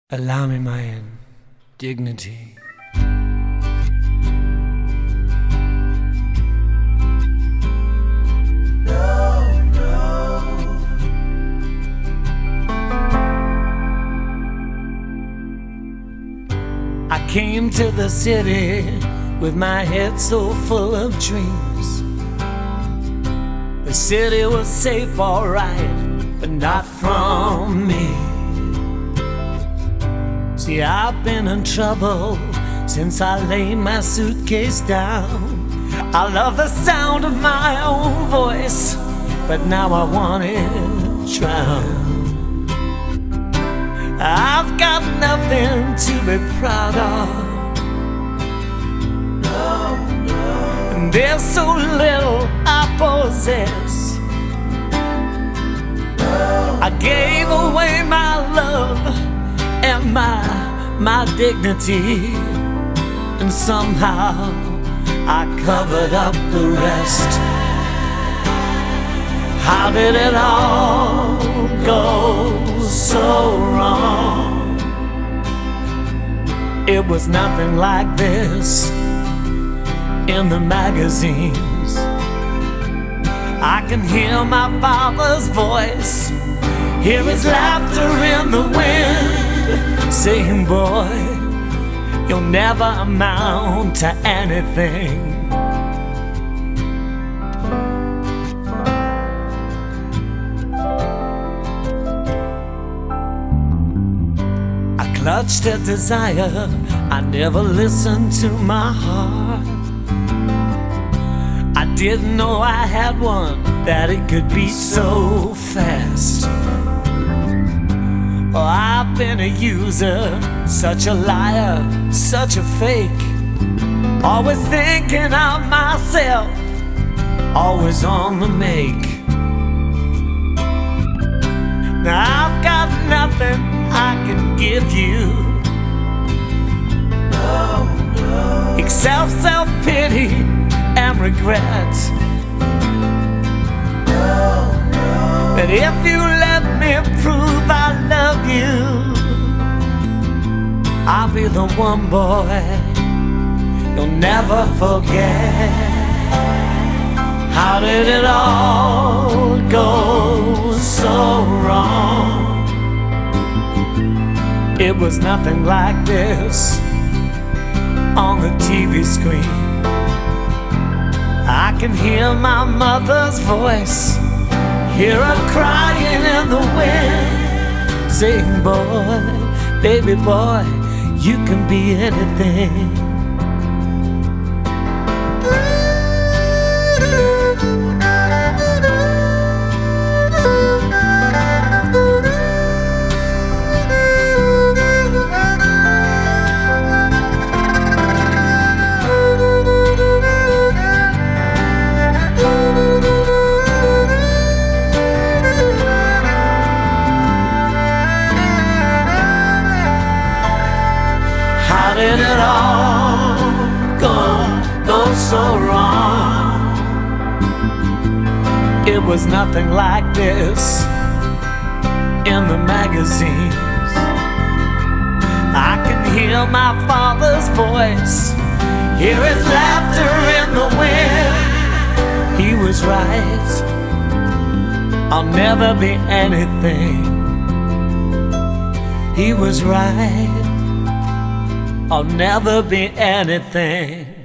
Allow me my dignity. I came to the city with my head so full of dreams. The city was safe, alright, but not from me. See, I've been in trouble since I laid my suitcase down. I love the sound of my own voice, but now I want it drowned. I've got nothing to be proud of. And there's so little I possess. I gave away my love and my dignity, and somehow I covered up the rest. How did it all go so wrong? It was nothing like this in the magazines. I can hear my father's voice, hear his laughter in the wind, saying, boy, you'll never amount to anything. I clutched at desire, I never listened to my heart. I didn't know I had one, that it could beat so fast. Oh, I've been a user, such a liar, such a fake. Always thinking of myself, always on the make. Now I've got nothing I can give you, except self-pity and regret. But if you let me prove I love you, I'll be the one, boy, you'll never forget. How did it all go so wrong? It was nothing like this on the TV screen. I can hear my mother's voice, hear her crying in the wind, saying, boy, baby boy, you can be anything. How did it all go so wrong? It was nothing like this in the magazines. I can hear my father's voice, hear his laughter in the wind. He was right, I'll never be anything. He was right, I'll never be anything.